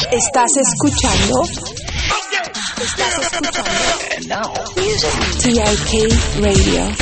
¿Estás escuchando? TIK Radio.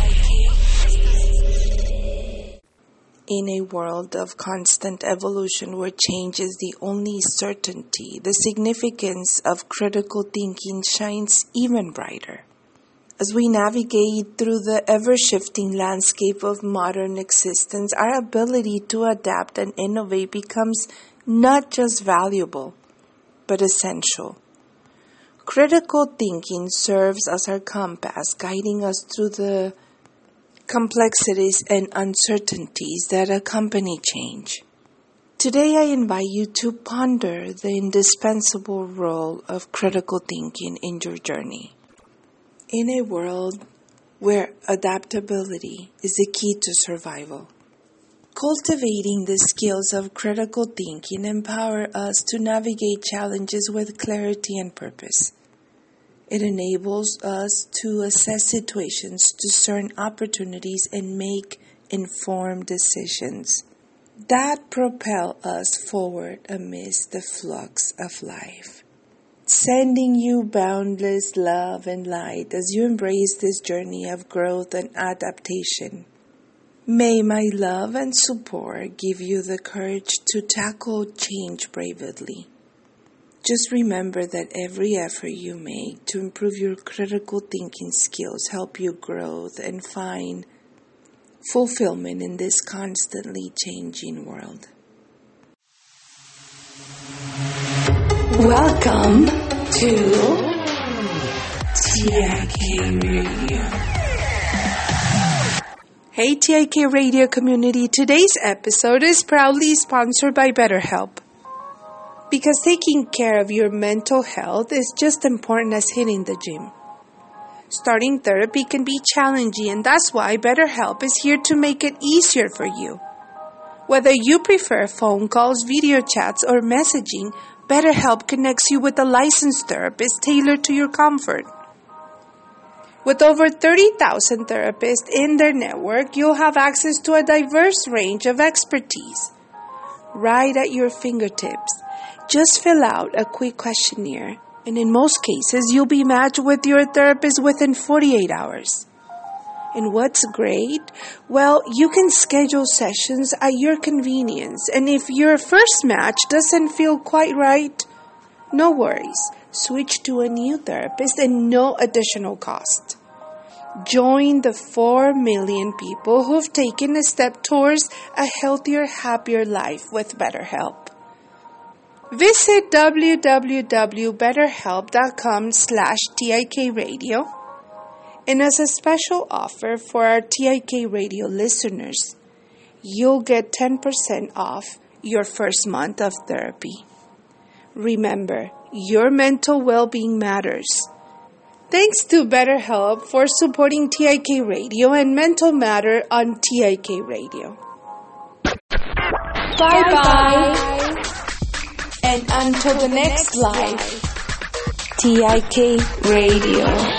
In a world of constant evolution where change is the only certainty, the significance of critical thinking shines even brighter. As we navigate through the ever-shifting landscape of modern existence, our ability to adapt and innovate becomes not just valuable, but essential. Critical thinking serves as our compass, guiding us through the complexities and uncertainties that accompany change. Today I invite you to ponder the indispensable role of critical thinking in your journey. In a world where adaptability is the key to survival, cultivating the skills of critical thinking empower us to navigate challenges with clarity and purpose. It enables us to assess situations, discern opportunities, and make informed decisions that propel us forward amidst the flux of life. Sending you boundless love and light as you embrace this journey of growth and adaptation. May my love and support give you the courage to tackle change bravely. Just remember that every effort you make to improve your critical thinking skills help you grow and find fulfillment in this constantly changing world. Welcome to TIK Radio. Hey TIK Radio community, today's episode is proudly sponsored by BetterHelp. Because taking care of your mental health is just important as hitting the gym. Starting therapy can be challenging, and that's why BetterHelp is here to make it easier for you. Whether you prefer phone calls, video chats, or messaging, BetterHelp connects you with a licensed therapist tailored to your comfort. With over 30,000 therapists in their network, you'll have access to a diverse range of expertise right at your fingertips. Just fill out a quick questionnaire, and in most cases, you'll be matched with your therapist within 48 hours. And what's great? Well, you can schedule sessions at your convenience, and if your first match doesn't feel quite right, no worries. Switch to a new therapist at no additional cost. Join the 4 million people who've taken a step towards a healthier, happier life with BetterHelp. Visit www.betterhelp.com/TIK Radio, and as a special offer for our TIK Radio listeners, you'll get 10% off your first month of therapy. Remember, your mental well-being matters. Thanks to BetterHelp for supporting TIK Radio and Mental Matter on TIK Radio. Bye-bye. And until the next live, TIK Radio.